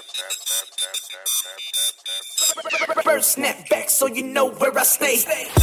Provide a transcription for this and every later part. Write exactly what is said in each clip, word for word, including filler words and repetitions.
First snap back so you know where I stay.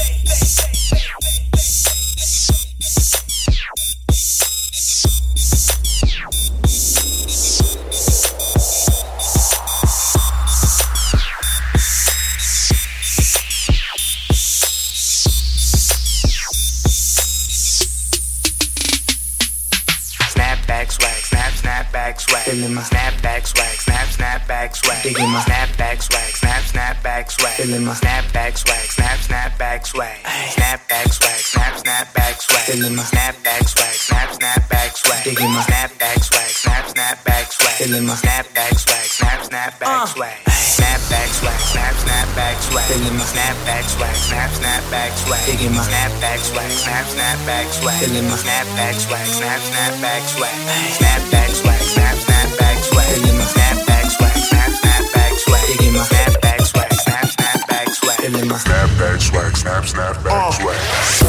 Snapback swag, snap, snapback swag. Feeling my snapback swag, snap, snapback swag. Digging my snapback swag, snap, snapback swag. Feeling my snapback swag, snap, snapback swag. Snapback swag, snap, snapback swag. Feeling my snapback swag, snap, snapback swag. Digging my snapback swag, snap, snapback swag. Feeling my snapback swag, snap, snapback swag. Snapback swag, snap, snapback swag. Feeling my snapback swag, snap, snapback swag. Digging my snapback swag, snap, snapback swag. Feeling my snapback swag, snap, snapback swag. Snapback swag, snap, snapback swag. Feeling my snapback swag, snap, snapback swag. Digging my snapback swag, snap, snapback swag. Feeling my snapback swag, snap, snapback swag.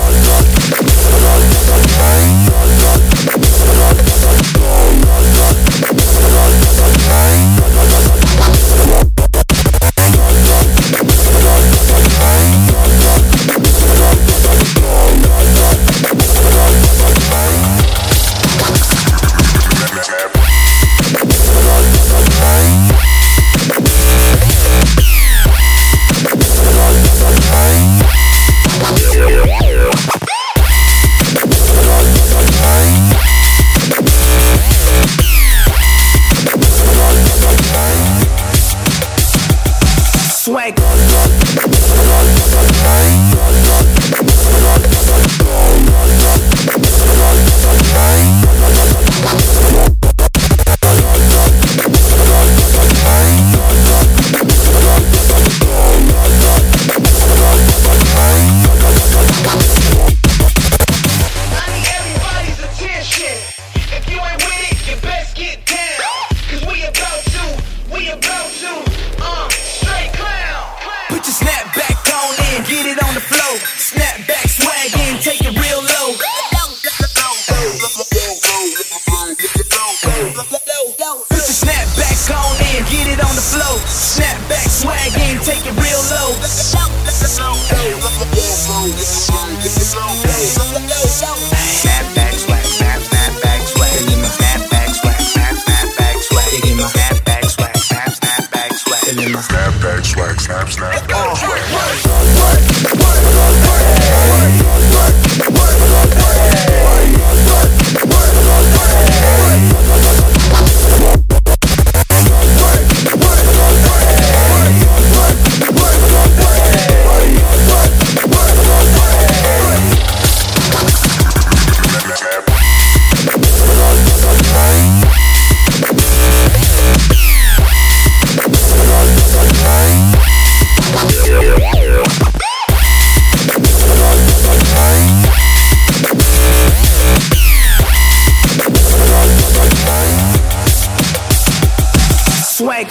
swag. Put your snapback on in, get it on the flow. Snapback swag in, take it real low. Put your snapback on in, get it on the flow. Snapback swag in, take it real low. Snapback swag, snap, snapback swag. Snapback swag, snap, snapback swag. Snapback swag, snap, snapback swag. Snapback swag, snap, snapback swag. Swag.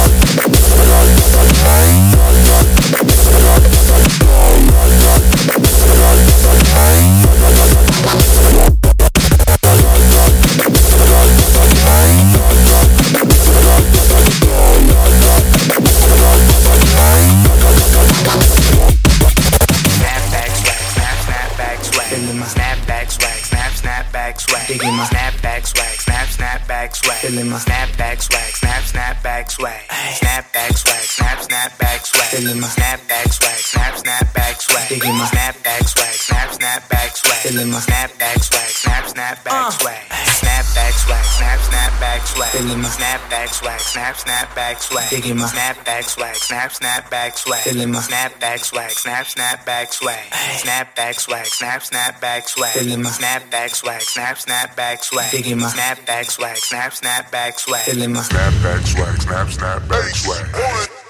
Snapback swag, snap, snapback swag. Digging my snapback swag, snap, snapback swag. Feeling my snapback swag, snap, snapback swag. Snapback swag, snap, snapback swag. Feeling my snapback swag, snap, snapback swag. Digging my snapback swag, snap, snapback swag. Feeling my snapback swag, snap, snapback swag. Snapback swag, snap, snapback swag. Feeling my snapback swag, snap, snapback swag. Digging my snapback swag, snap, snapback swag. Feeling my snapback swag, snap, snapback swag. Snapback swag, snap, snapback swag. Feeling my snapback swag, snap, snapback swag. Digging my snapback swag, snap, snapback swag. Feeling my snapback swag, snap, snapback swag.